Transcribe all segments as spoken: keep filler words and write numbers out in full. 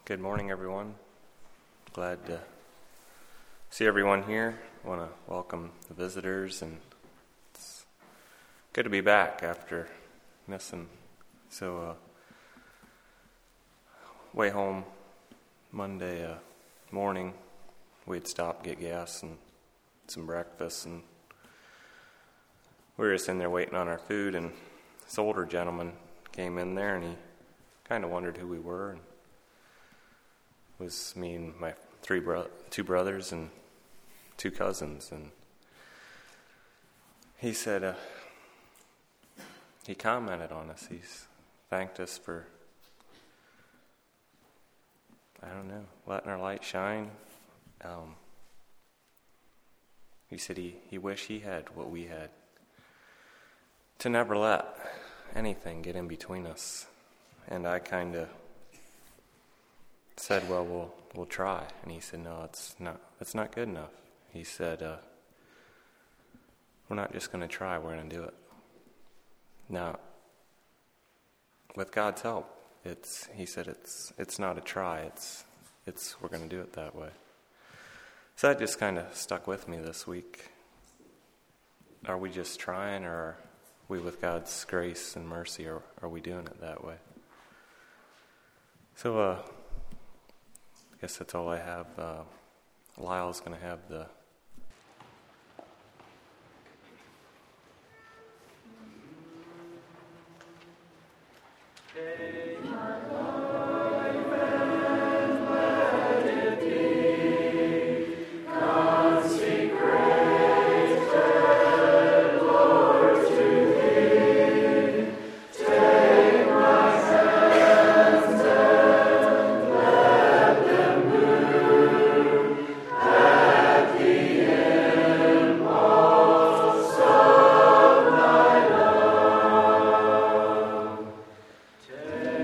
Good morning, everyone. Glad to see everyone here. I want to welcome the visitors, and it's good to be back after missing. So, uh, way home Monday uh, morning, we'd stopped, get gas and some breakfast, and we were just in there waiting on our food, and this older gentleman came in there, and he kind of wondered who we were. And it was me and my three bro- two brothers and two cousins, and he said, uh, he commented on us. He's thanked us for, I don't know, letting our light shine. Um, he said he, he wished he had what we had, to never let anything get in between us. And I kind of said, well, we'll we'll try. And he said, no, it's not, it's not good enough. He said, uh, we're not just going to try, we're going to do it. Now, with God's help, it's, he said, it's it's not a try, it's, it's we're going to do it that way. So that just kind of stuck with me this week. Are we just trying, or are we, with God's grace and mercy, or are we doing it that way? So, uh, I guess that's all I have. Uh, Lyle's going to have the Take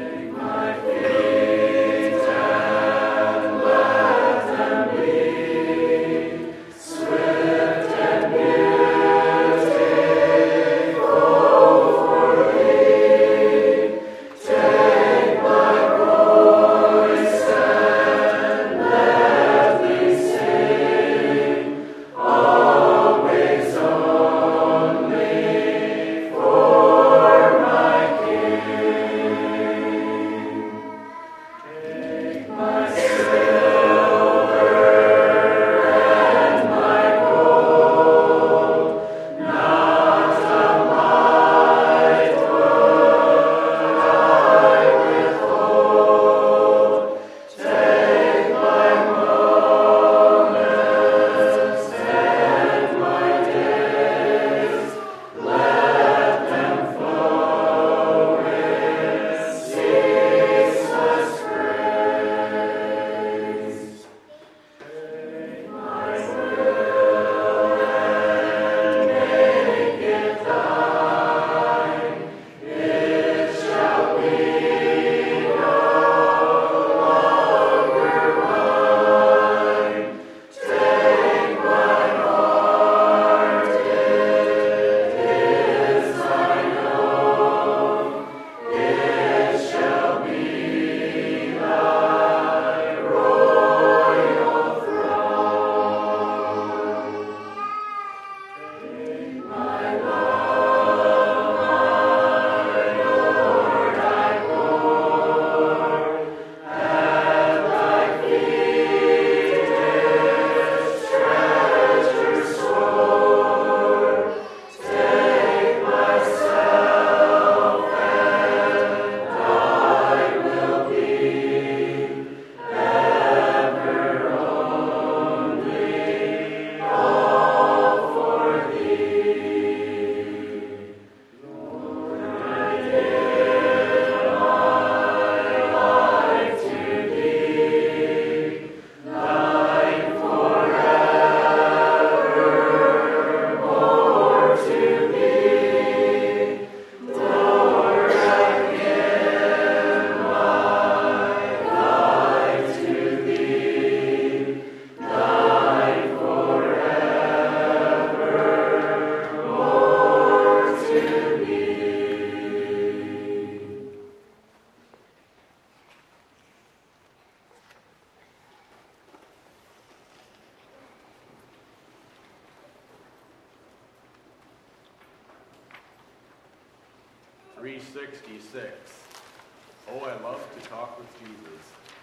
three sixty-six. Oh, I love to talk with Jesus.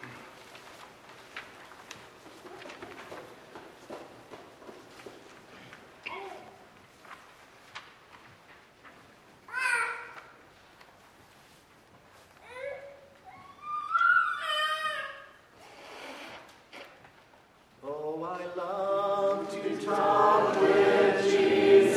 Oh, I love to talk with Jesus,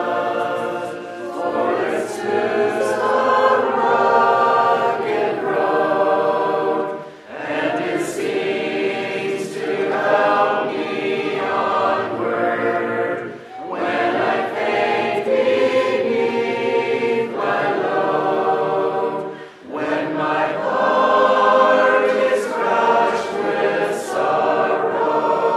for it smooths the rugged road, and it seems to help me onward when I faint beneath my load, when my heart is crushed with sorrow.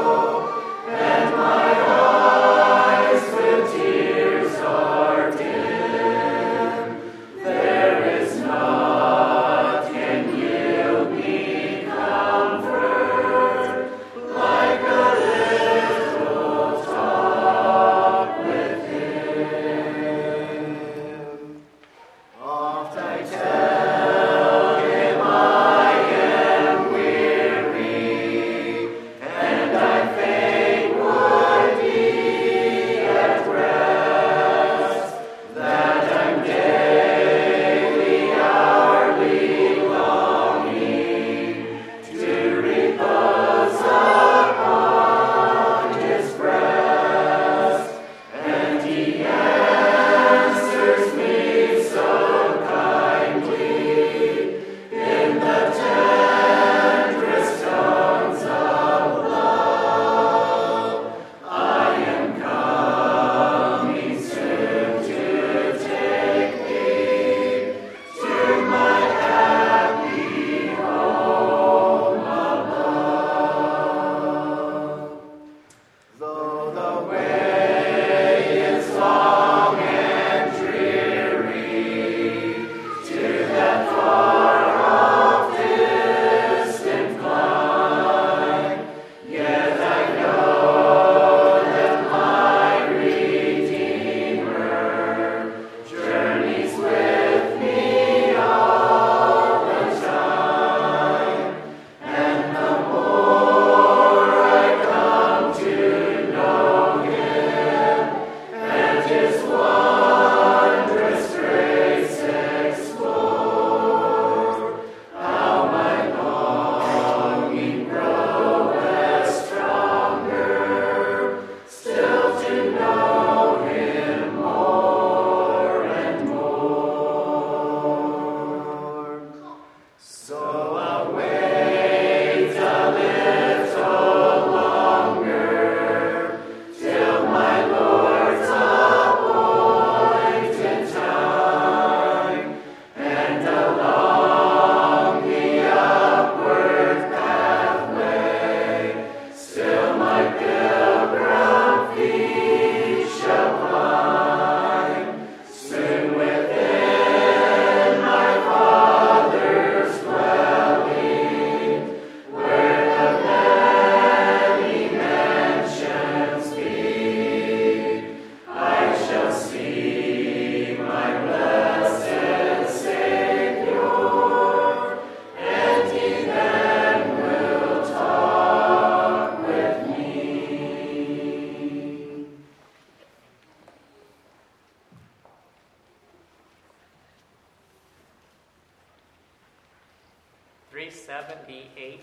three seventy-eight.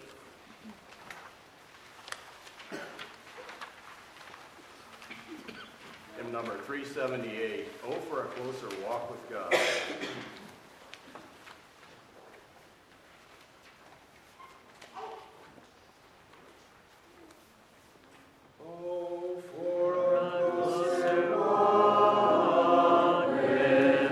Hymn number three seventy-eight, Oh, for a Closer Walk with God. Oh, for a closer walk with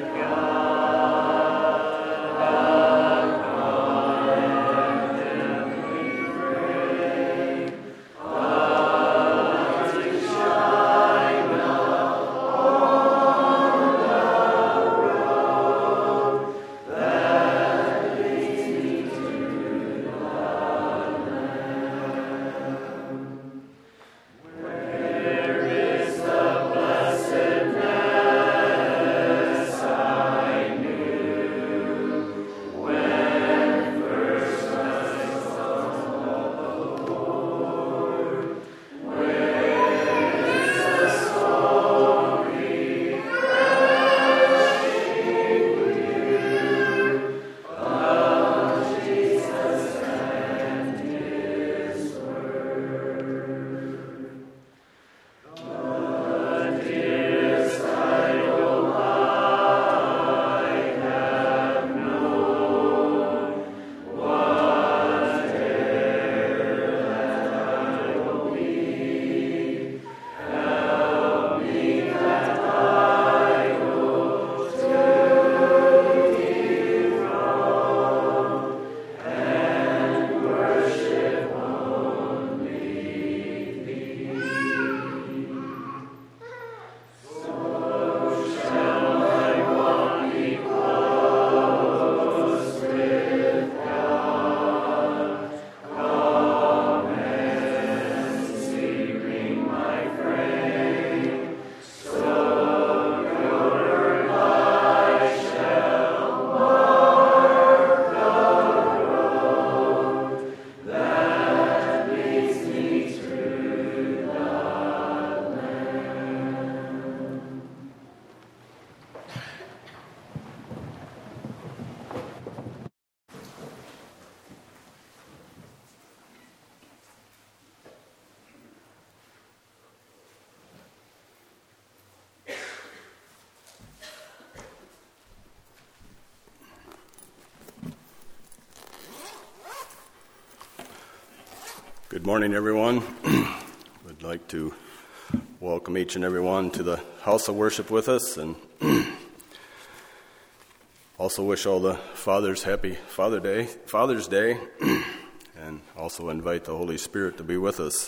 God. Good morning, everyone. I'd like to welcome each and every one to the house of worship with us, and also wish all the fathers happy Father Day, Father's Day, and also invite the Holy Spirit to be with us.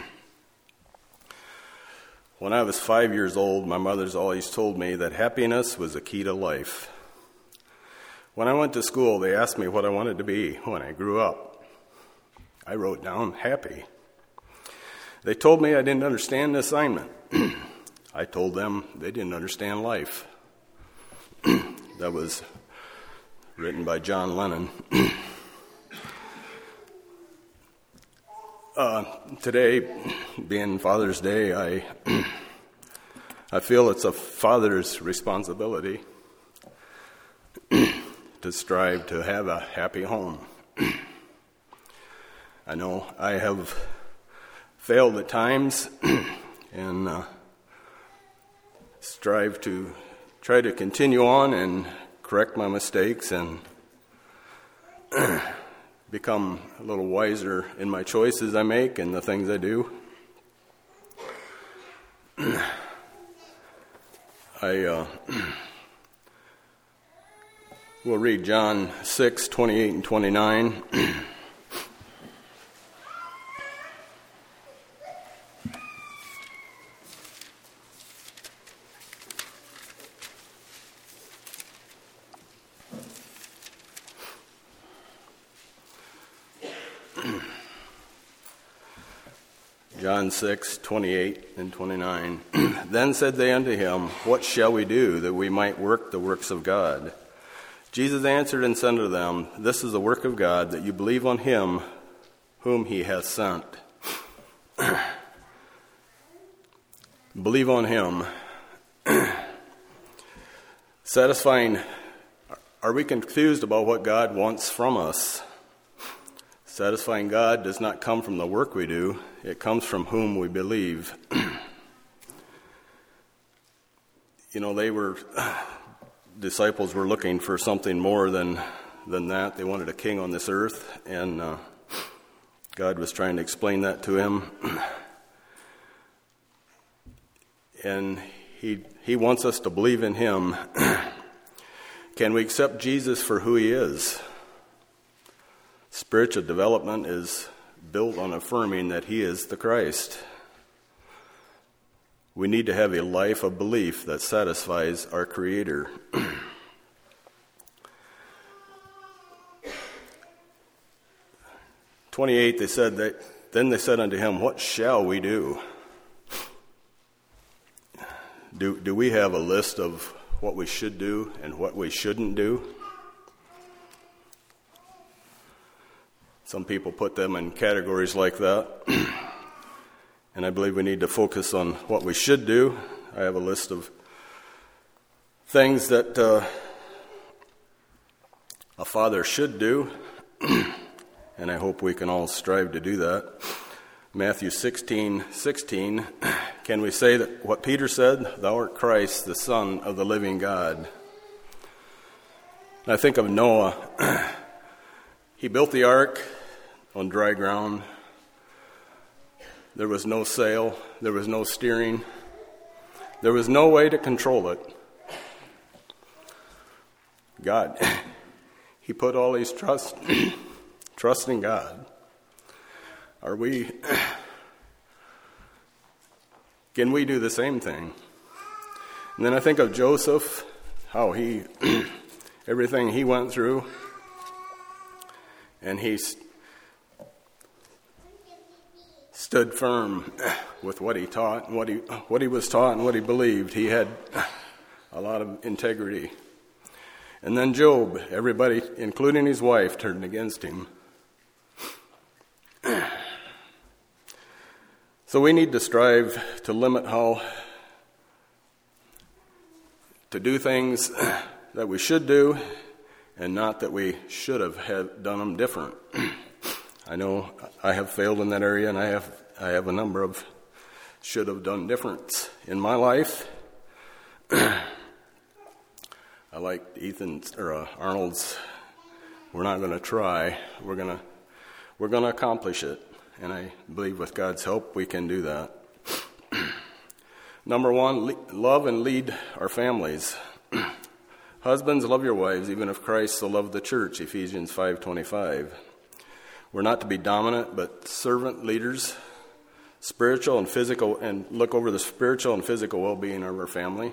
When I was five years old, my mother's always told me that happiness was the key to life. When I went to school, they asked me what I wanted to be when I grew up. I wrote down happy. They told me I didn't understand the assignment. I told them they didn't understand life. That was written by John Lennon. uh, today, being Father's Day, I I feel it's a father's responsibility to strive to have a happy home. I know I have failed at times and uh, strive to try to continue on and correct my mistakes and become a little wiser in my choices I make and the things I do. I uh, will read John six, twenty-eight and twenty-nine. John six, twenty-eight and twenty-nine. Then said they unto him, What shall we do that we might work the works of God? Jesus answered and said unto them, This is the work of God, that you believe on him whom he hath sent. Believe on him. Satisfying, are we confused about what God wants from us? Satisfying God does not come from the work we do. It comes from whom we believe. You know, they were, disciples were looking for something more than than that. They wanted a king on this earth, and uh, God was trying to explain that to him. And he he wants us to believe in him. Can we accept Jesus for who he is? Spiritual development is built on affirming that he is the Christ. We need to have a life of belief that satisfies our Creator. twenty-eight, they said that, then they said unto him, What shall we do? Do, do we have a list of what we should do and what we shouldn't do? Some people put them in categories like that, and I believe we need to focus on what we should do. I have a list of things that uh, a father should do, and I hope we can all strive to do that. Matthew sixteen sixteen, can we say that what Peter said, Thou art Christ, the Son of the living God? And I think of Noah. He built the ark on dry ground. There was no sail. There was no steering. There was no way to control it. God, he put all his trust, trust in God. Are we, can we do the same thing? And then I think of Joseph, how he, everything he went through, and he stood firm with what he taught and what he what he was taught and what he believed. He had a lot of integrity. And then Job, everybody, including his wife, turned against him. So we need to strive to limit how to do things that we should do, and not that we should have had done them different. I know I have failed in that area, and I have I have a number of should have done different in my life. I like Ethan's or uh, Arnold's. We're not going to try. We're gonna we're gonna accomplish it, and I believe with God's help we can do that. Number one, le- love and lead our families. Husbands, love your wives, even if Christ so loved the church, Ephesians five twenty-five. We're not to be dominant, but servant leaders, spiritual and physical, and look over the spiritual and physical well-being of our family.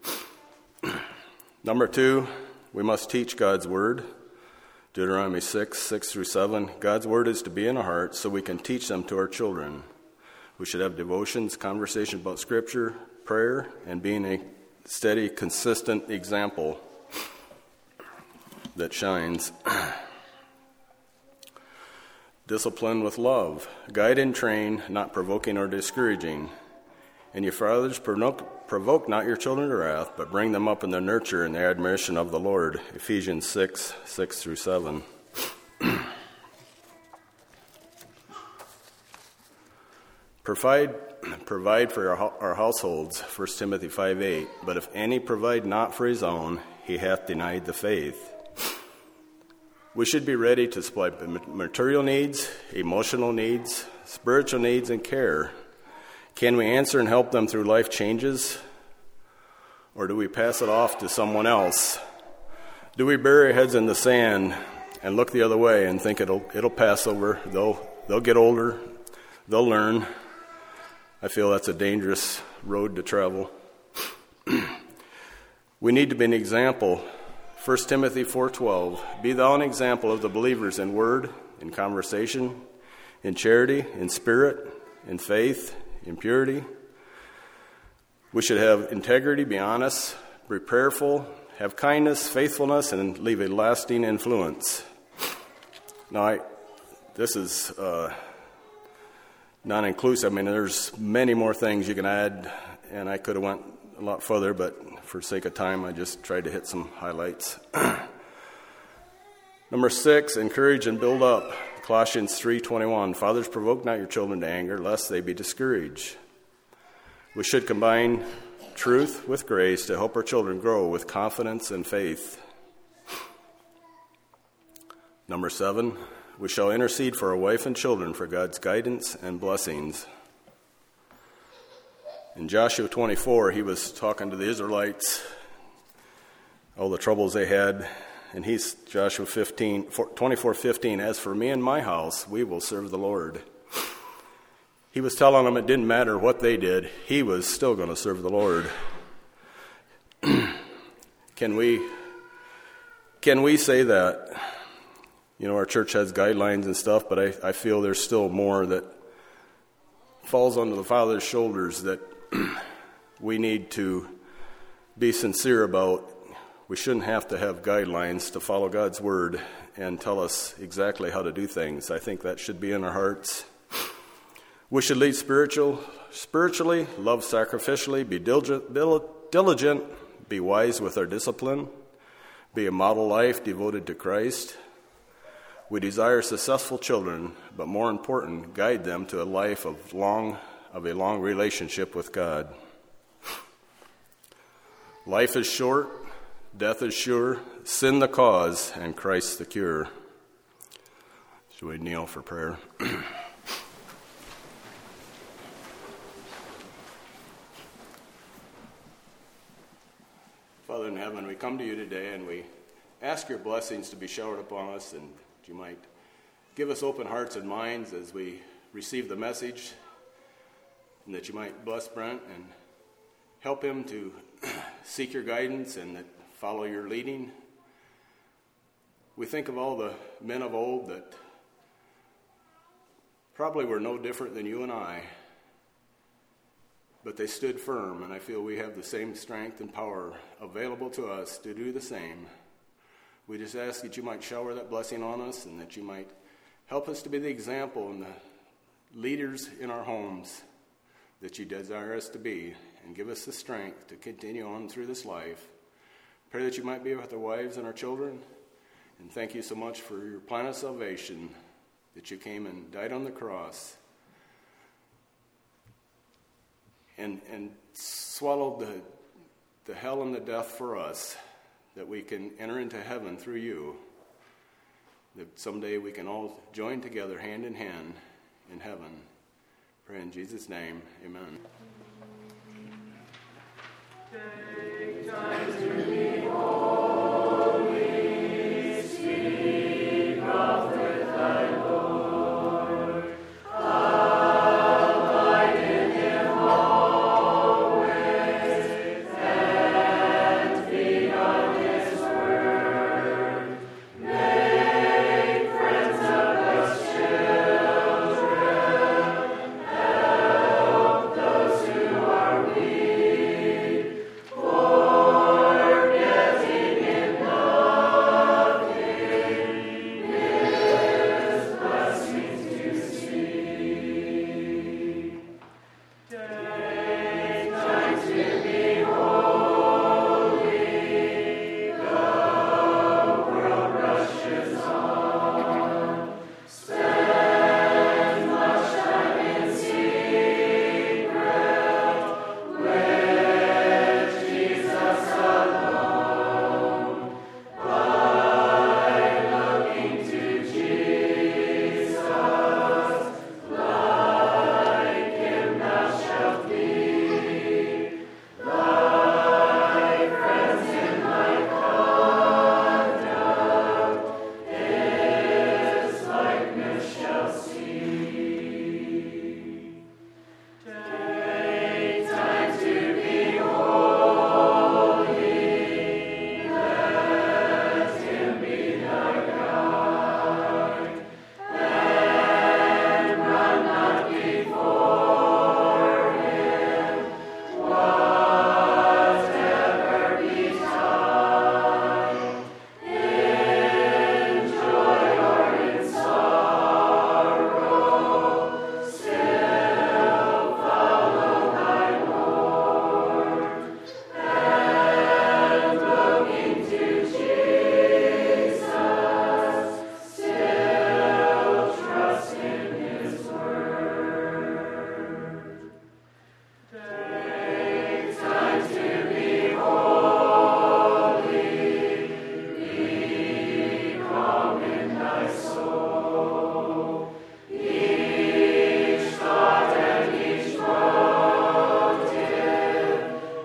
Number two, we must teach God's word. Deuteronomy six, six through seven. God's word is to be in our hearts so we can teach them to our children. We should have devotions, conversation about Scripture, prayer, and being a steady, consistent example that shines. Discipline with love. Guide and train, not provoking or discouraging. And your fathers, provoke, provoke not your children to wrath, but bring them up in the nurture and the admonition of the Lord. Ephesians six, six through seven. Provide, provide for our, our households, First Timothy five eight. But if any provide not for his own, he hath denied the faith. We should be ready to supply material needs, emotional needs, spiritual needs, and care. Can we answer and help them through life changes? Or do we pass it off to someone else? Do we bury our heads in the sand and look the other way and think it'll it'll pass over? They'll they'll get older, they'll learn. I feel that's a dangerous road to travel. We need to be an example. First Timothy four twelve. Be thou an example of the believers in word, in conversation, in charity, in spirit, in faith, in purity. We should have integrity, be honest, be prayerful, have kindness, faithfulness, and leave a lasting influence. Now, I, this is uh, non-inclusive. I mean, there's many more things you can add, and I could have went a lot further, but for sake of time, I just tried to hit some highlights. Number six, encourage and build up. Colossians three twenty-one. Fathers, provoke not your children to anger, lest they be discouraged. We should combine truth with grace to help our children grow with confidence and faith. Number seven, we shall intercede for our wife and children for God's guidance and blessings. In Joshua twenty-four, he was talking to the Israelites, all the troubles they had, and he's, Joshua fifteen, twenty-four fifteen, as for me and my house, we will serve the Lord. He was telling them it didn't matter what they did, he was still going to serve the Lord. Can we, can we say that? You know, our church has guidelines and stuff, but I, I feel there's still more that falls onto the Father's shoulders that we need to be sincere about. We shouldn't have to have guidelines to follow God's word and tell us exactly how to do things. I think that should be in our hearts. We should lead spiritual, spiritually, love sacrificially, be diligent, diligent, be wise with our discipline, be a model life devoted to Christ. We desire successful children, but more important, guide them to a life of long of a long relationship with God. Life is short, death is sure, sin the cause, and Christ the cure. Should we kneel for prayer? Father in heaven, we come to you today and we ask your blessings to be showered upon us, and you might give us open hearts and minds as we receive the message, and that you might bless Brent and help him to seek your guidance and that follow your leading. We think of all the men of old that probably were no different than you and I, but they stood firm, and I feel we have the same strength and power available to us to do the same. We just ask that you might shower that blessing on us and that you might help us to be the example and the leaders in our homes that you desire us to be, and give us the strength to continue on through this life. Pray that you might be with our wives and our children, and thank you so much for your plan of salvation, that you came and died on the cross and and swallowed the the hell and the death for us, that we can enter into heaven through you, that someday we can all join together hand in hand in heaven. Pray in Jesus' name, amen. Take time to be holy, speak of with thy Lord. Abide in him always, and feed on his word. Make friends of his children, help those who are weak, forgetting in nothing his blessings to seek. Take time to be holy, the world rushes on. Spend much time in secret with Jesus alone. By looking to Jesus, like him thou shalt be. Thy friends in thy conduct his likeness shall see. Take time to be holy, let him be thy guide, and run not before him, whatever betide. In joy or in sorrow, still follow thy Lord, and looking to Jesus, still trust in his word. Take time to be holy, be calm in thy soul. Each thought and each motive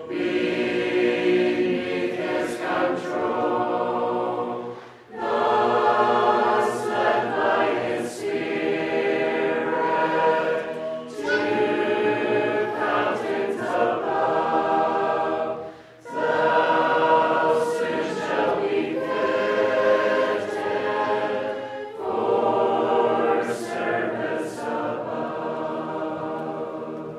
beneath his control. Thus led by his Spirit to fountains above, thou soon shalt be fitted for service above.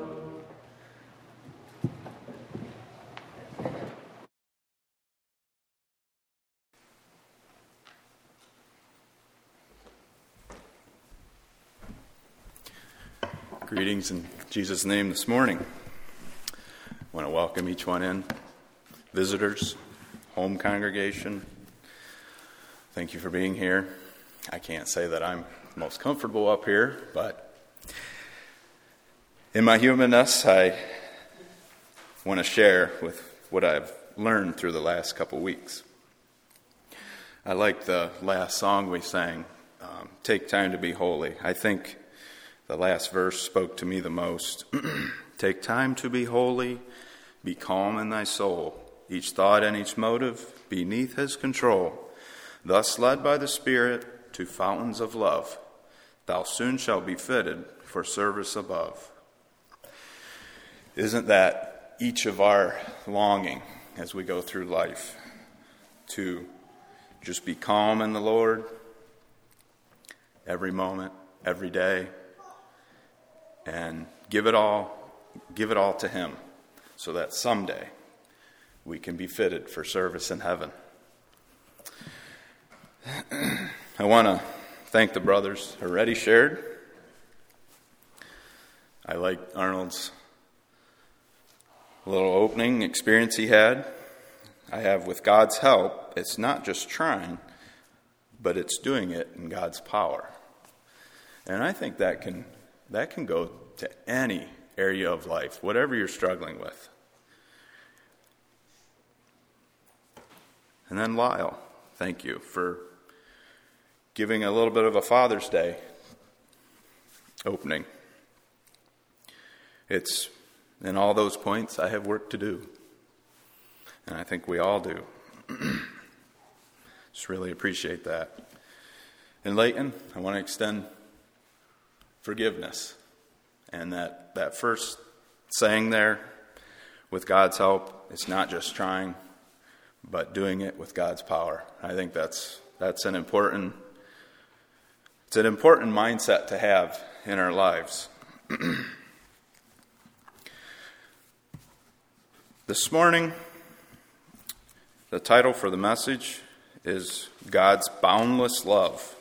Greetings in Jesus' name this morning. I want to welcome each one in. Visitors, home congregation, thank you for being here. I can't say that I'm most comfortable up here, but in my humanness, I want to share with what I've learned through the last couple weeks. I like the last song we sang, um, Take Time to Be Holy. I think the last verse spoke to me the most. Take time to be holy, be calm in thy soul, each thought and each motive beneath his control. Thus led by the Spirit to fountains of love, thou soon shalt be fitted for service above. Isn't that each of our longing as we go through life, to just be calm in the Lord every moment, every day, and give it all, give it all to him, so that someday we can be fitted for service in heaven. I want to thank the brothers who already shared. I like Arnold's little opening experience he had. I have, with God's help, it's not just trying, but it's doing it in God's power. And I think that can that can go to any area of life, whatever you're struggling with. And then Lyle, thank you for giving a little bit of a Father's Day opening. It's, in all those points, I have work to do. And I think we all do. Just really appreciate that. And Layton, I want to extend forgiveness. And that, that first saying there, with God's help, it's not just trying, but doing it with God's power. I think that's that's an important it's an important mindset to have in our lives. This morning, the title for the message is God's Boundless Love.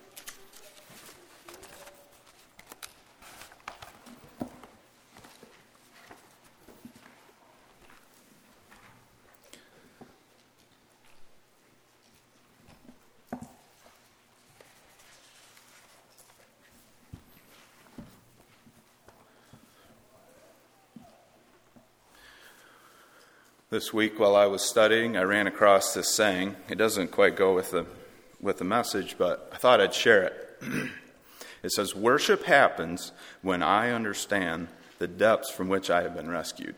This week, while I was studying, I ran across this saying. It doesn't quite go with the with the message, but I thought I'd share it. It says, "Worship happens when I understand the depths from which I have been rescued."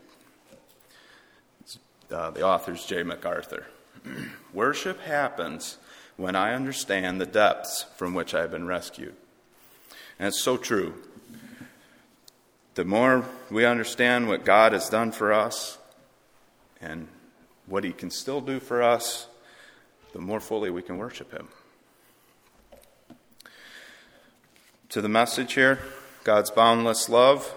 Uh, the author's J. MacArthur. Worship happens when I understand the depths from which I have been rescued. And it's so true. The more we understand what God has done for us, and what he can still do for us, the more fully we can worship him. To the message here, God's boundless love.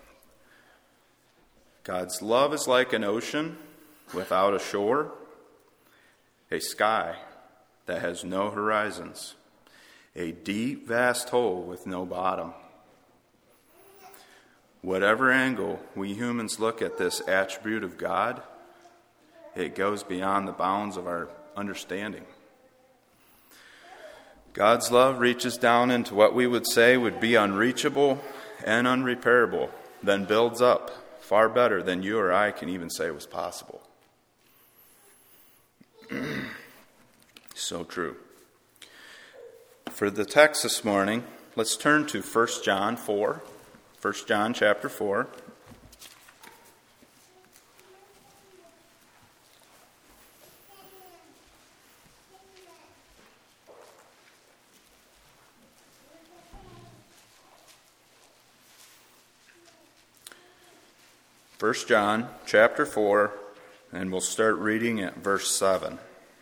God's love is like an ocean without a shore, a sky that has no horizons, a deep, vast hole with no bottom. Whatever angle we humans look at this attribute of God, it goes beyond the bounds of our understanding. God's love reaches down into what we would say would be unreachable and unrepairable, then builds up far better than you or I can even say was possible. So true. For the text this morning, let's turn to First John four. First John chapter four. First John chapter four, and we'll start reading at verse seven.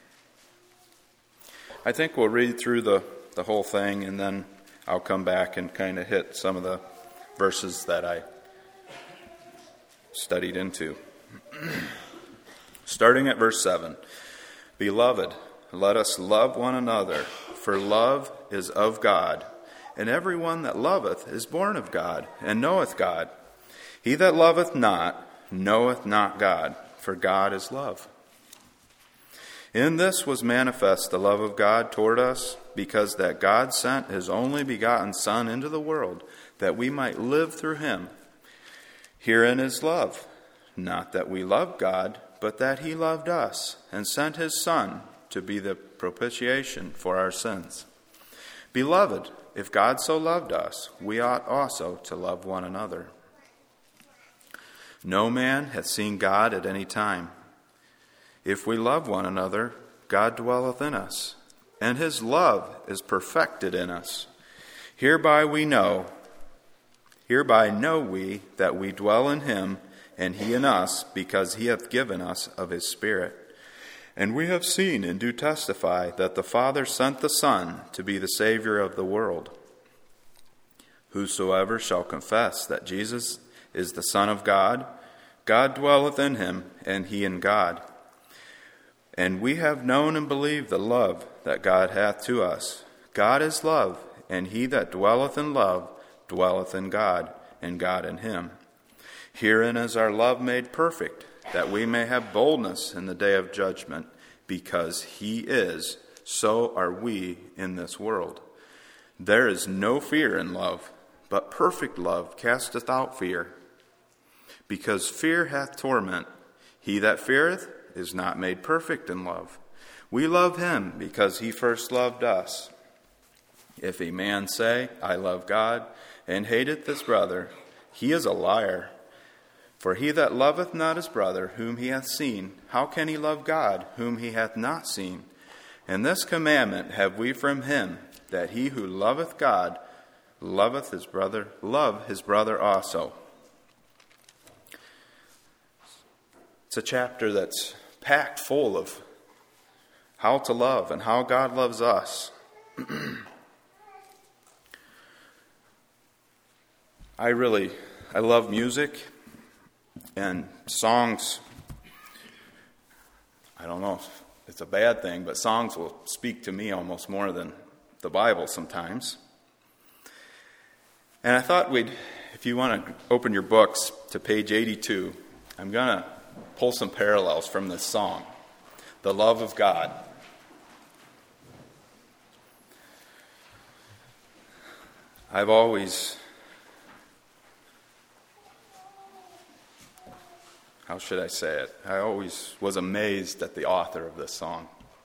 I think we'll read through the, the whole thing, and then I'll come back and kind of hit some of the verses that I studied into. Starting at verse seven. Beloved, let us love one another, for love is of God, and every one that loveth is born of God, and knoweth God. He that loveth not knoweth not God, for God is love. In this was manifest the love of God toward us, because that God sent his only begotten Son into the world, that we might live through him. Herein is love, not that we loved God, but that he loved us, and sent his Son to be the propitiation for our sins. Beloved, if God so loved us, we ought also to love one another. No man hath seen God at any time. If we love one another, God dwelleth in us, and his love is perfected in us. Hereby we know, hereby know we that we dwell in him, and he in us, because he hath given us of his Spirit. And we have seen and do testify that the Father sent the Son to be the Savior of the world. Whosoever shall confess that Jesus is the Son of God, God dwelleth in him, and he in God. And we have known and believed the love that God hath to us. God is love, and he that dwelleth in love dwelleth in God, and God in him. Herein is our love made perfect, that we may have boldness in the day of judgment, because he is, so are we in this world. There is no fear in love, but perfect love casteth out fear. Because fear hath torment. He that feareth is not made perfect in love. We love him because he first loved us. If a man say, I love God, and hateth his brother, he is a liar. For he that loveth not his brother, whom he hath seen, how can he love God, whom he hath not seen? And this commandment have we from him, that he who loveth God loveth his brother, love his brother also. It's a chapter that's packed full of how to love and how God loves us. I really, I love music and songs. I don't know if it's a bad thing, but songs will speak to me almost more than the Bible sometimes. And I thought we'd, if you want to open your books to page eighty-two, I'm going to pull some parallels from this song, The Love of God. I've always, how should I say it? I always was amazed at the author of this song.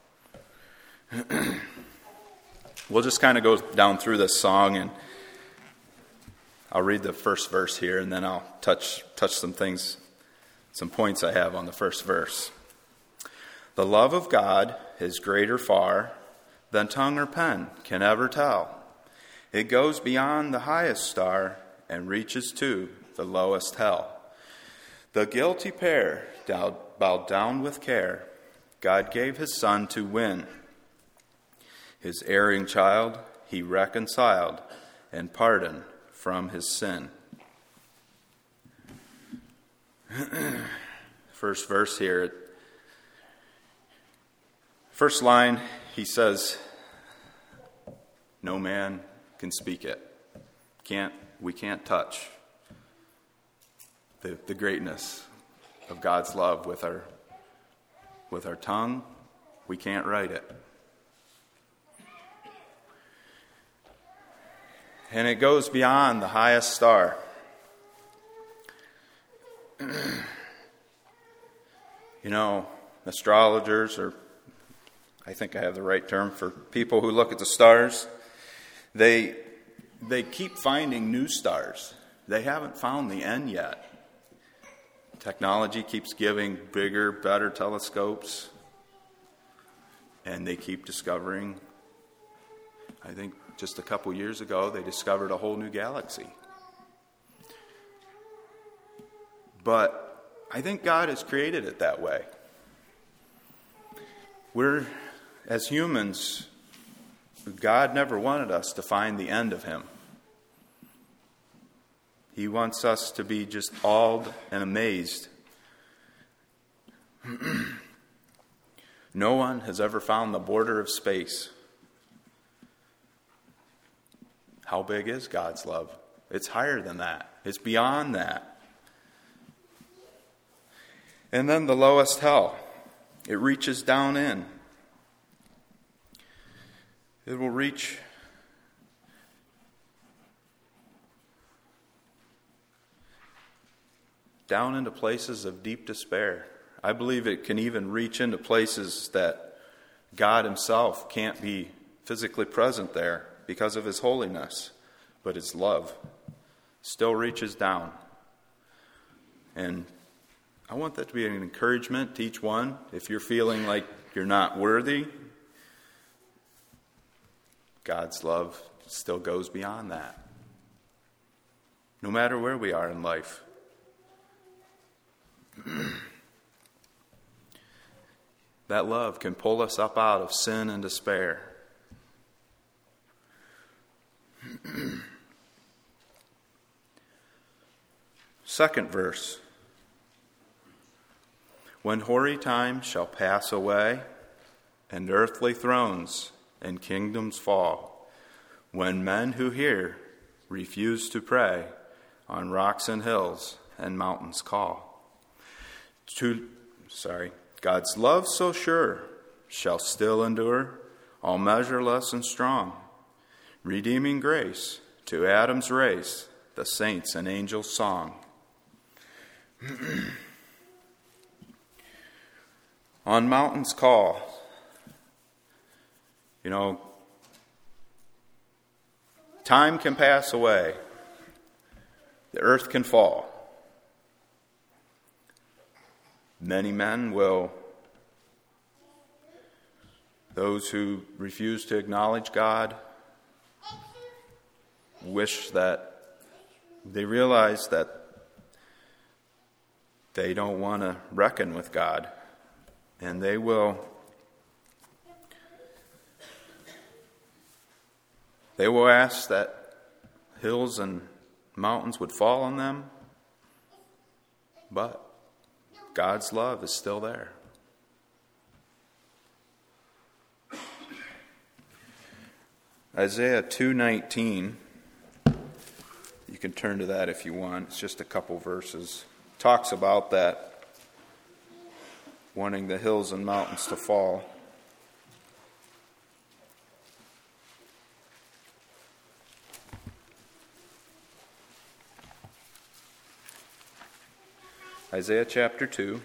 We'll just kind of go down through this song, and I'll read the first verse here, and then I'll touch touch some things, some points I have on the first verse. The love of God is greater far than tongue or pen can ever tell. It goes beyond the highest star and reaches to the lowest hell. The guilty pair bowed down with care. God gave his son to win. His erring child he reconciled and pardoned from his sin. First verse here. First line, he says, no man can speak it. Can't, we can't touch the, the greatness of God's love with our, with our tongue. We can't write it. And it goes beyond the highest star. You know, astrologers, or I think I have the right term for people who look at the stars, they they keep finding new stars. They haven't found the end yet. Technology keeps giving bigger, better telescopes, and they keep discovering. I think just a couple years ago, they discovered a whole new galaxy. But I think God has created it that way. We're, as humans, God never wanted us to find the end of him. He wants us to be just awed and amazed. No one has ever found the border of space. How big is God's love? It's higher than that. It's beyond that. And then the lowest hell. It reaches down in. It will reach down into places of deep despair. I believe it can even reach into places that God himself can't be physically present there because of his holiness, but his love still reaches down. And I want that to be an encouragement to each one. If you're feeling like you're not worthy, God's love still goes beyond that. No matter where we are in life. That love can pull us up out of sin and despair. Second verse. When hoary times shall pass away, and earthly thrones and kingdoms fall, when men who hear refuse to pray, on rocks and hills and mountains call. To, sorry, God's love so sure shall still endure, all measureless and strong, redeeming grace to Adam's race, the saints and angels' song. On mountains call. You know, time can pass away. The earth can fall. Many men will, those who refuse to acknowledge God, wish that they realize that they don't want to reckon with God, and they will they will ask that hills and mountains would fall on them, but God's love is still there. Isaiah two nineteen, you can turn to that if you want. It's just a couple verses. It talks about that, wanting the hills and mountains to fall. Isaiah chapter two.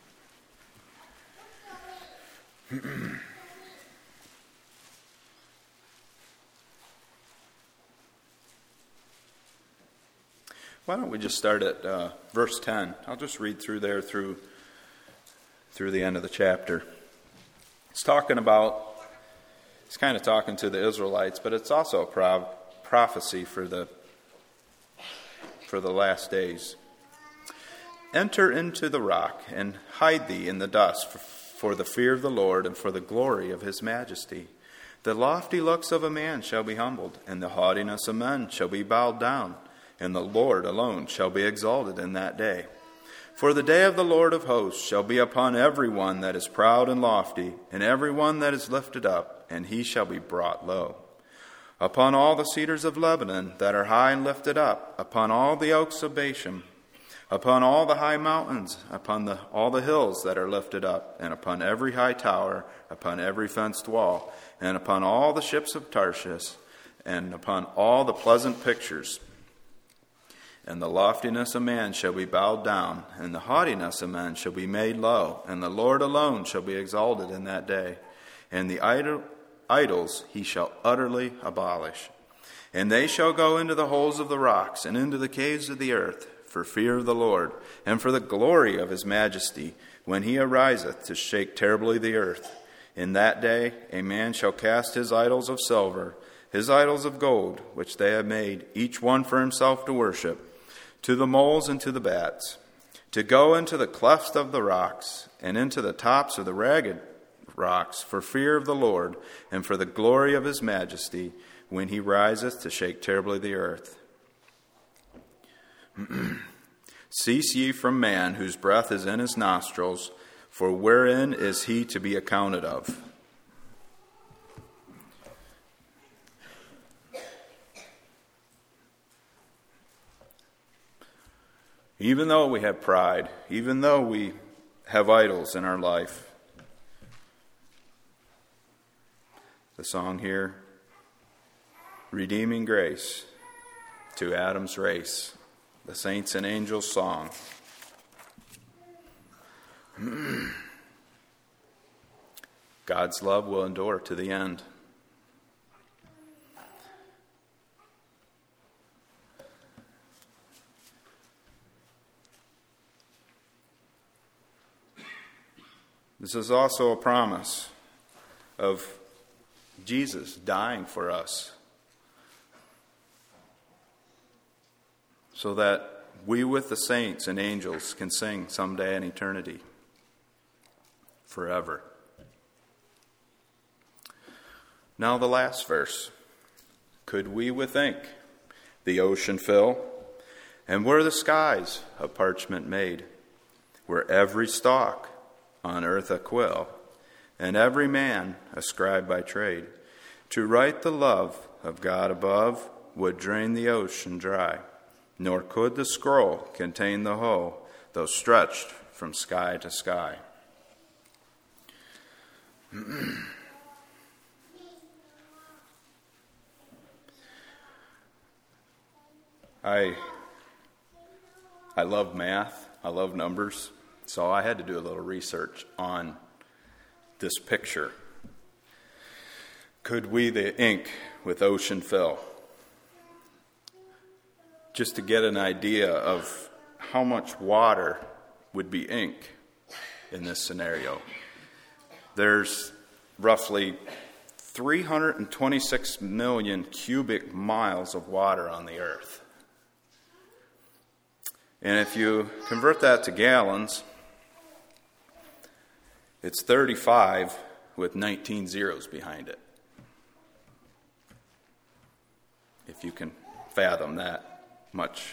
Why don't we just start at uh, verse ten? I'll just read through there through through the end of the chapter. It's talking about, it's kind of talking to the Israelites, but it's also a pro- prophecy for the for the last days. Enter into the rock and hide thee in the dust for, for the fear of the Lord and for the glory of his majesty. The lofty looks of a man shall be humbled, and the haughtiness of men shall be bowed down, and the Lord alone shall be exalted in that day. For the day of the Lord of hosts shall be upon every one that is proud and lofty, and every one that is lifted up, and he shall be brought low. Upon all the cedars of Lebanon that are high and lifted up, upon all the oaks of Bashan, upon all the high mountains, upon the, all the hills that are lifted up, and upon every high tower, upon every fenced wall, and upon all the ships of Tarshish, and upon all the pleasant pictures. And the loftiness of man shall be bowed down, and the haughtiness of man shall be made low, and the Lord alone shall be exalted in that day. And the idol, idols he shall utterly abolish. And they shall go into the holes of the rocks, and into the caves of the earth, for fear of the Lord, and for the glory of his majesty, when he ariseth to shake terribly the earth. In that day a man shall cast his idols of silver, his idols of gold, which they have made, each one for himself to worship, to the moles and to the bats, to go into the clefts of the rocks, and into the tops of the ragged rocks, for fear of the Lord, and for the glory of his majesty, when he riseth to shake terribly the earth. Cease ye from man, whose breath is in his nostrils, for wherein is he to be accounted of? Even though we have pride, even though we have idols in our life, the song here, Redeeming Grace to Adam's Race, the Saints and Angels song. God's love will endure to the end. This is also a promise of Jesus dying for us, so that we with the saints and angels can sing someday in eternity, forever. Now the last verse. Could we with ink the ocean fill, and were the skies of parchment made, were every stalk on earth a quill, and every man a scribe by trade, to write the love of God above would drain the ocean dry, nor could the scroll contain the whole, though stretched from sky to sky. I I love math. I love numbers. So I had to do a little research on this picture. Could we the ink with ocean fill? just to get an idea of how much water would be ink in this scenario. There's roughly three hundred twenty-six million cubic miles of water on the earth. And if you convert that to gallons, it's thirty-five with nineteen zeros behind it. If you can fathom that much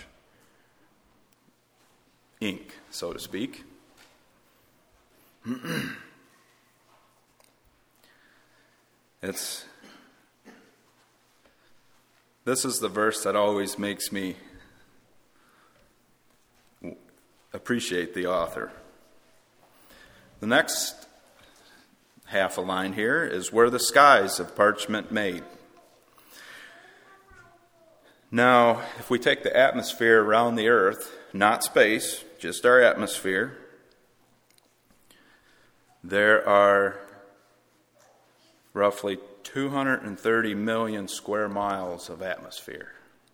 ink, so to speak. It's this is the verse that always makes me appreciate the author. The next half a line here is where the skies of parchment made. Now, if we take the atmosphere around the earth, not space, just our atmosphere, there are roughly two hundred thirty million square miles of atmosphere.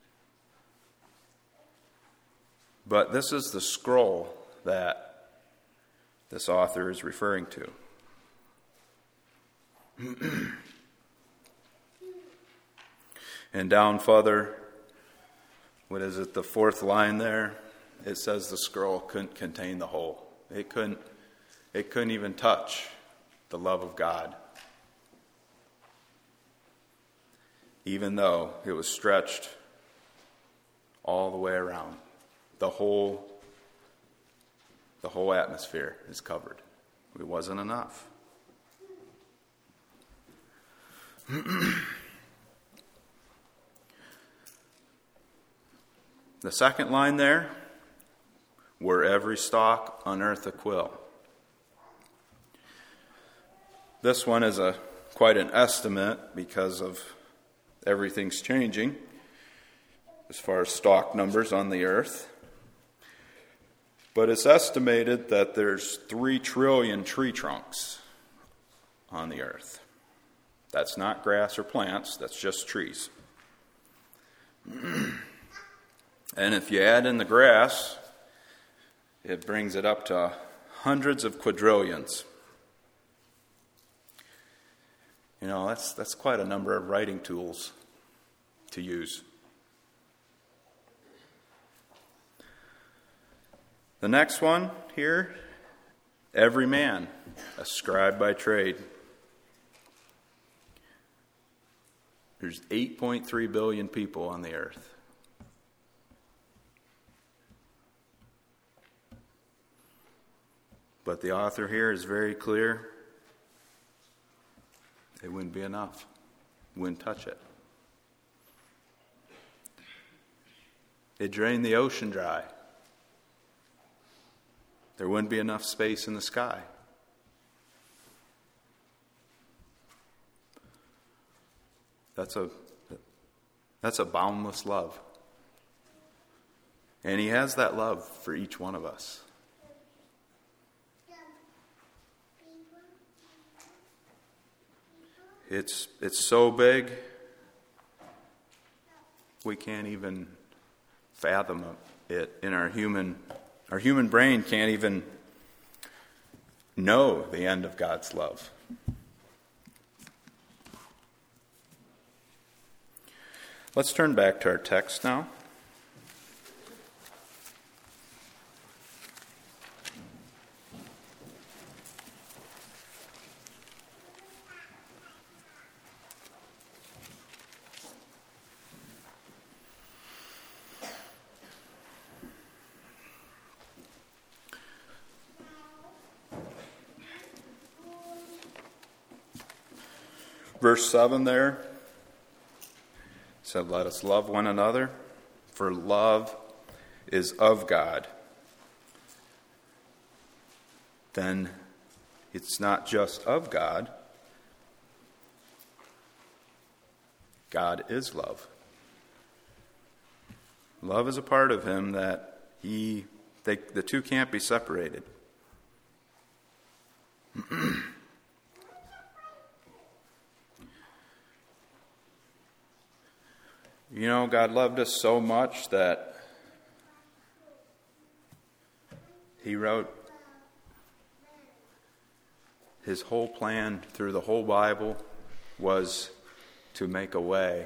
But this is the scroll that this author is referring to. And down further, what is it, the fourth line there? It says the scroll couldn't contain the whole. It couldn't, it couldn't even touch the love of God, even though it was stretched all the way around. The whole, the whole atmosphere is covered. It wasn't enough. The second line there, were every stalk unearth a quill. This one is a quite an estimate because of everything's changing as far as stalk numbers on the earth. But it's estimated that there's three trillion tree trunks on the earth. That's not grass or plants, that's just trees. And if you add in the grass, it brings it up to hundreds of quadrillions. You know, that's that's quite a number of writing tools to use. The next one here, every man, a scribe by trade. There's eight point three billion people on the earth. But the author here is very clear. It wouldn't be enough. Wouldn't touch it. It drained the ocean dry. There wouldn't be enough space in the sky. That's a that's a boundless love. And he has that love for each one of us. It's it's so big we can't even fathom it in our human our human brain can't even know the end of God's love. Let's turn back to our text now. Verse seven there said, "Let us love one another, for love is of God." Then it's not just of God. God is love. Love is a part of him that he, they, the two can't be separated. You know, God loved us so much that He wrote his whole plan through the whole Bible was to make a way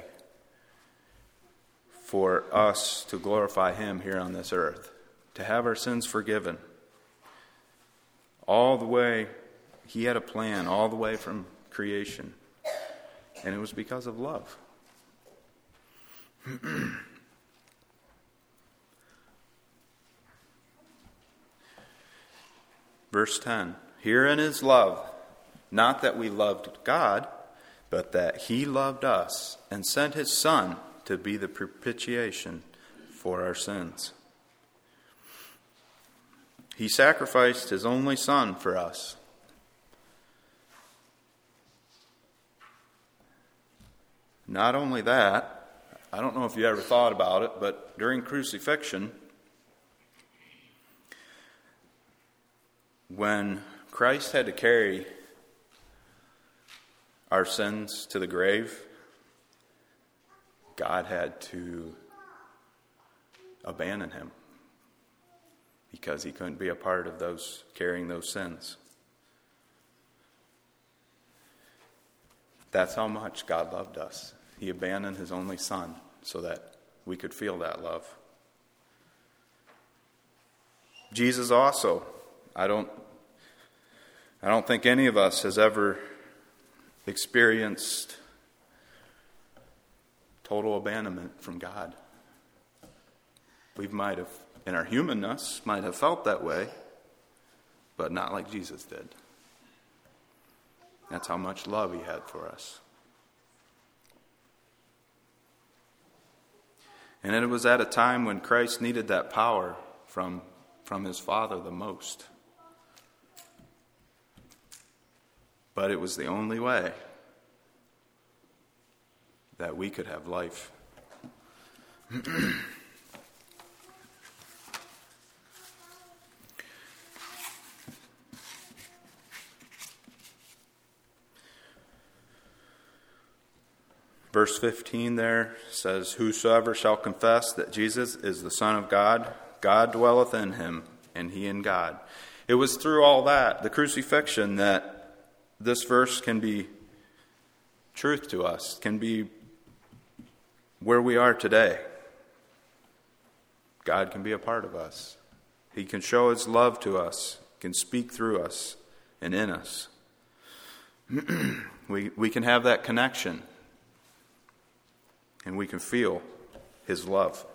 for us to glorify him here on this earth, to have our sins forgiven. All the way, he had a plan all the way from creation. And it was because of love. Verse ten, herein is love, not that we loved God, but that he loved us and sent his Son to be the propitiation for our sins. He sacrificed his only Son for us. Not only that, I don't know if you ever thought about it, but during crucifixion, when Christ had to carry our sins to the grave, God had to abandon him because he couldn't be a part of those carrying those sins. That's how much God loved us. He abandoned his only Son so that we could feel that love. Jesus also, I don't I don't think any of us has ever experienced total abandonment from God. We might have, in our humanness, might have felt that way, but not like Jesus did. That's how much love he had for us. And it was at a time when Christ needed that power from, from his Father the most. But it was the only way that we could have life. Verse fifteen there says, whosoever shall confess that Jesus is the Son of God, God dwelleth in him, and he in God. It was through all that, the crucifixion, that this verse can be truth to us, can be where we are today. God can be a part of us. He can show his love to us, can speak through us and in us. we, we can have that connection, and we can feel his love.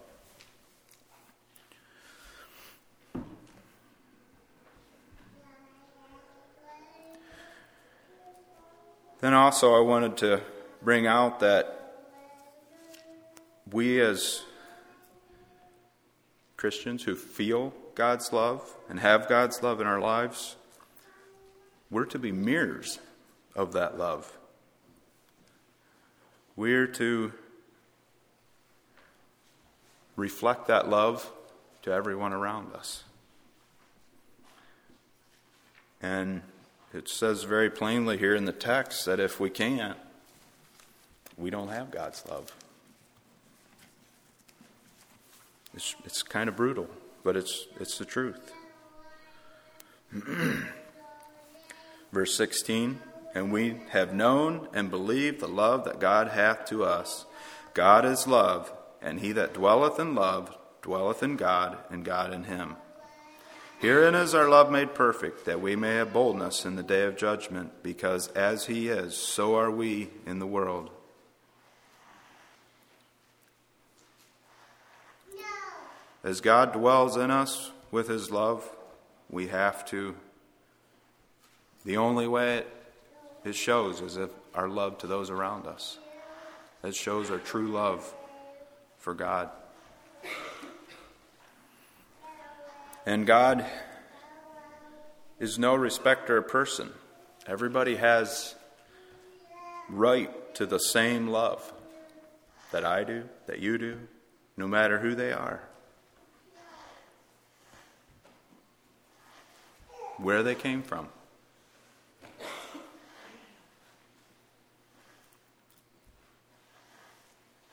Then also I wanted to bring out that we as Christians who feel God's love and have God's love in our lives, we're to be mirrors of that love. We're to reflect that love to everyone around us. And it says very plainly here in the text that if we can't, we don't have God's love. It's, it's kind of brutal, but it's it's the truth. Verse sixteen, and we have known and believed the love that God hath to us. God is love, and he that dwelleth in love dwelleth in God, and God in him. Herein is our love made perfect, that we may have boldness in the day of judgment, because as he is, so are we in the world. As God dwells in us with his love, we have to, the only way it, it shows is if our love to those around us. It shows our true love for God. And God is no respecter of person. Everybody has right to the same love that I do, that you do, no matter who they are, where they came from.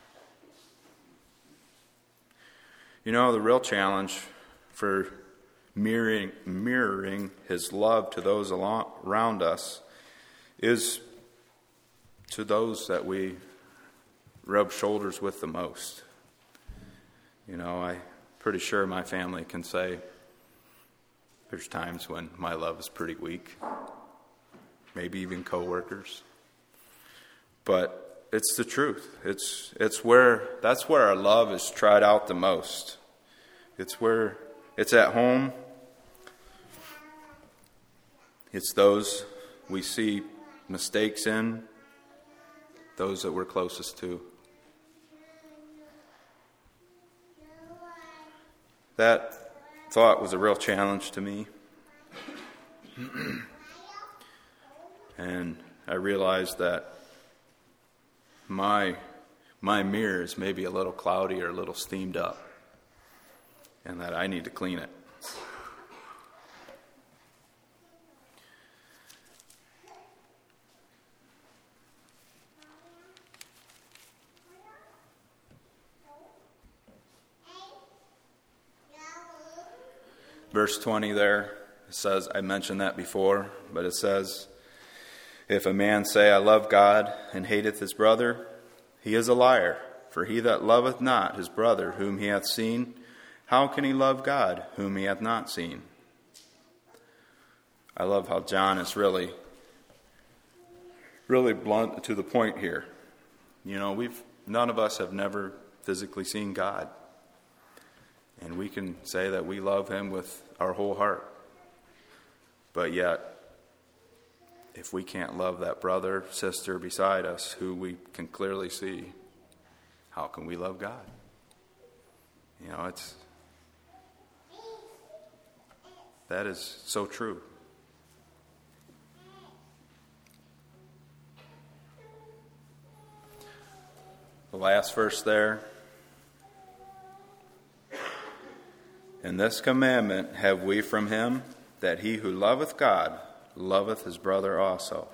You know, the real challenge for mirroring, mirroring his love to those along, around us is to those that we rub shoulders with the most. You know, I'm pretty sure my family can say there's times when my love is pretty weak, maybe even coworkers. But it's the truth. It's it's where that's where our love is tried out the most. It's where it's at home. It's those we see mistakes in, those that we're closest to. That thought was a real challenge to me. And I realized that my my mirror is maybe a little cloudy or a little steamed up, and that I need to clean it. Verse twenty there, it says, I mentioned that before, but it says, if a man say, I love God, and hateth his brother, he is a liar. For he that loveth not his brother whom he hath seen, how can he love God whom he hath not seen? I love how John is really, really blunt to the point here. You know, we've none of us have never physically seen God. And we can say that we love him with our whole heart. But yet, if we can't love that brother, sister beside us who we can clearly see, how can we love God? You know, it's that is so true. The last verse there. And this commandment have we from him, that he who loveth God loveth his brother also.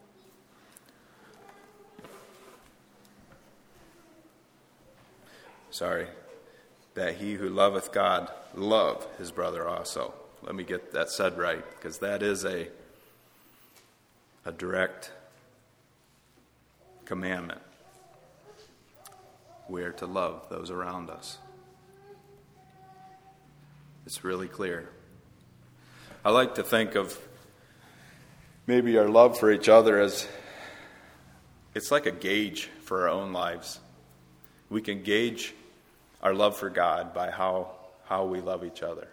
Sorry, that he who loveth God love his brother also. Let me get that said right, because that is a, a direct commandment. We are to love those around us. It's really clear. I like to think of maybe our love for each other as it's like a gauge for our own lives. We can gauge our love for God by how, how we love each other.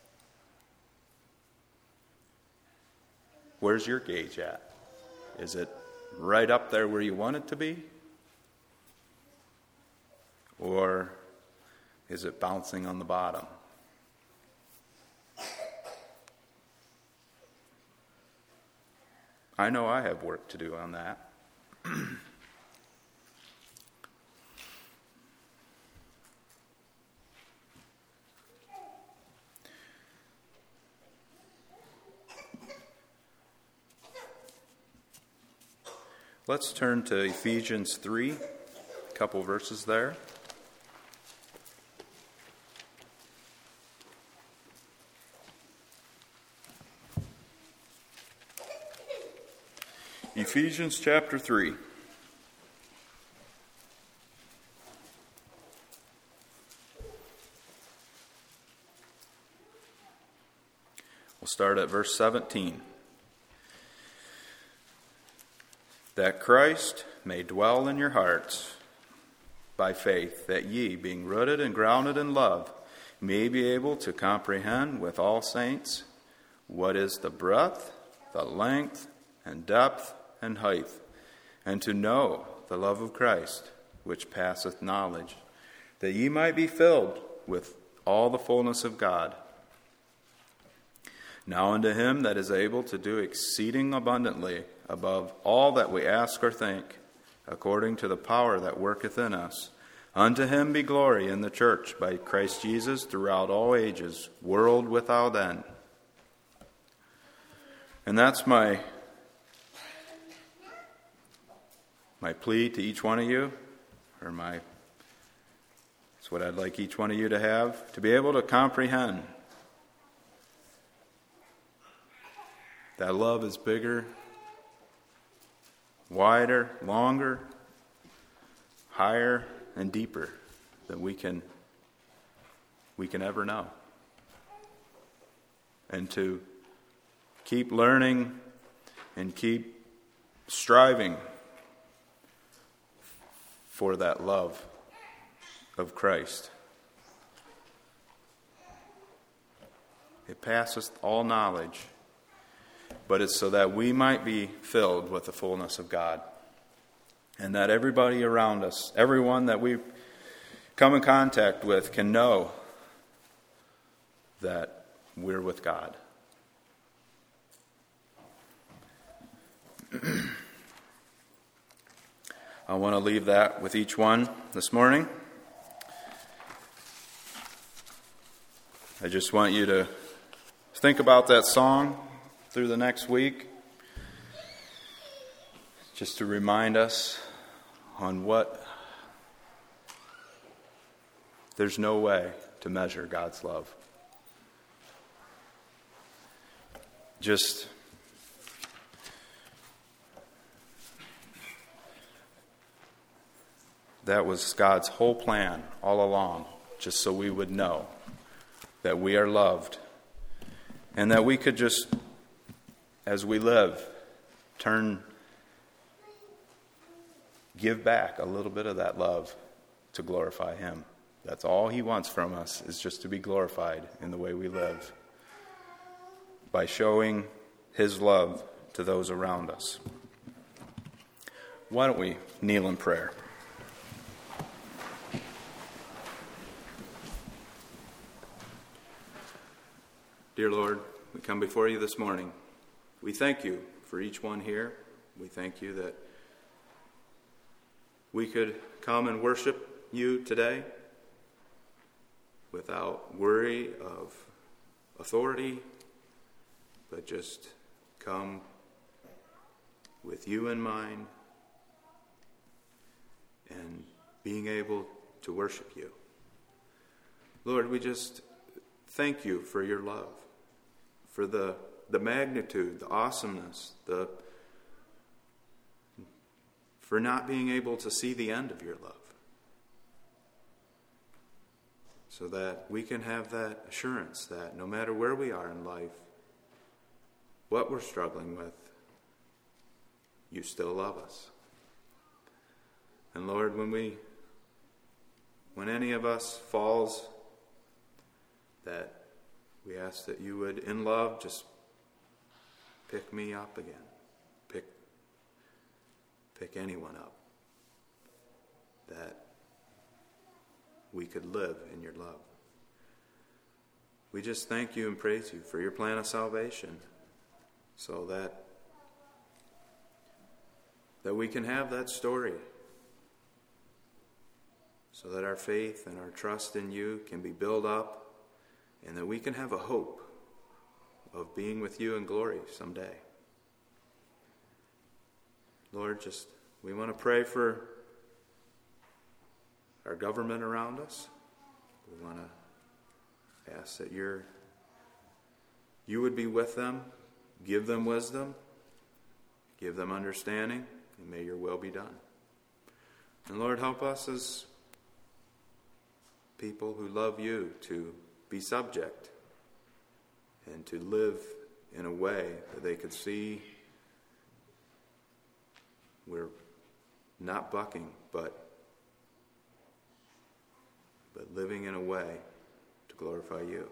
Where's your gauge at? Is it right up there where you want it to be? Or is it bouncing on the bottom? I know I have work to do on that. Let's turn to Ephesians three, a couple verses there. Ephesians chapter three. We'll start at verse seventeen. That Christ may dwell in your hearts by faith, that ye, being rooted and grounded in love, may be able to comprehend with all saints what is the breadth, the length, and depth, and height, and to know the love of Christ, which passeth knowledge, that ye might be filled with all the fullness of God. Now unto him that is able to do exceeding abundantly above all that we ask or think, according to the power that worketh in us, unto him be glory in the church by Christ Jesus throughout all ages, world without end. And that's my My plea to each one of you, or my, it's what I'd like each one of you to have, to be able to comprehend That love is bigger, wider, longer, higher, and deeper than we can we can ever know. And to keep learning and keep striving for that love of Christ. It passes all knowledge, but it's so that we might be filled with the fullness of God. And that everybody around us, everyone that we come in contact with, can know that we're with God. I want to leave that with each one this morning. I just want you to think about that song through the next week, just to remind us on what there's no way to measure God's love. Just that was God's whole plan all along, just so we would know that we are loved and that we could just, as we live, turn, give back a little bit of that love to glorify Him. That's all He wants from us, is just to be glorified in the way we live, by showing His love to those around us. Why don't we kneel in prayer? Dear Lord, we come before you this morning. We thank you for each one here. We thank you that we could come and worship you today without worry of authority, but just come with you in mind and being able to worship you. Lord, we just thank you for your love, for the, the magnitude, the awesomeness, the for not being able to see the end of your love, so that we can have that assurance that no matter where we are in life, what we're struggling with, you still love us. And Lord, when we, when any of us falls, that we ask that you would, in love, just pick me up again. Pick, pick anyone up. That we could live in your love. We just thank you and praise you for your plan of salvation, so that that we can have that story, so that our faith and our trust in you can be built up, and that we can have a hope of being with you in glory someday. Lord, just we want to pray for our government around us. We want to ask that you're, you would be with them, give them wisdom, give them understanding, and may your will be done. And Lord, help us as people who love you to be subject and to live in a way that they could see we're not bucking, but but living in a way to glorify you.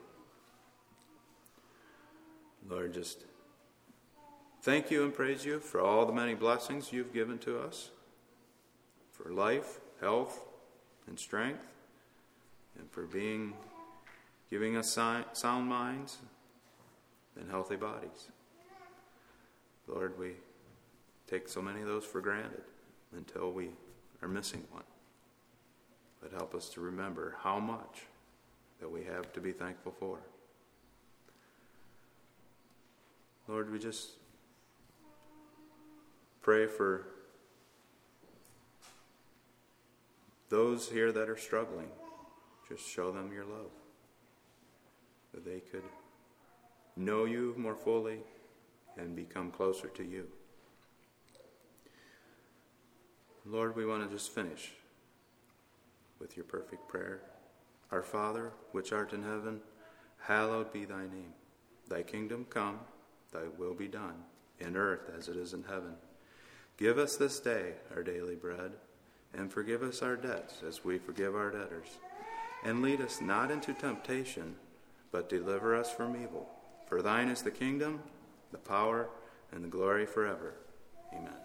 Lord, just thank you and praise you for all the many blessings you've given to us, for life, health, and strength, and for being giving us sound minds and healthy bodies. Lord, we take so many of those for granted until we are missing one. But help us to remember how much that we have to be thankful for. Lord, we just pray for those here that are struggling. Just show them your love, that they could know you more fully and become closer to you. Lord, we want to just finish with your perfect prayer. Our Father, which art in heaven, hallowed be thy name. Thy kingdom come, thy will be done, in earth as it is in heaven. Give us this day our daily bread, and forgive us our debts as we forgive our debtors. And lead us not into temptation, but deliver us from evil. For thine is the kingdom, the power, and the glory forever. Amen.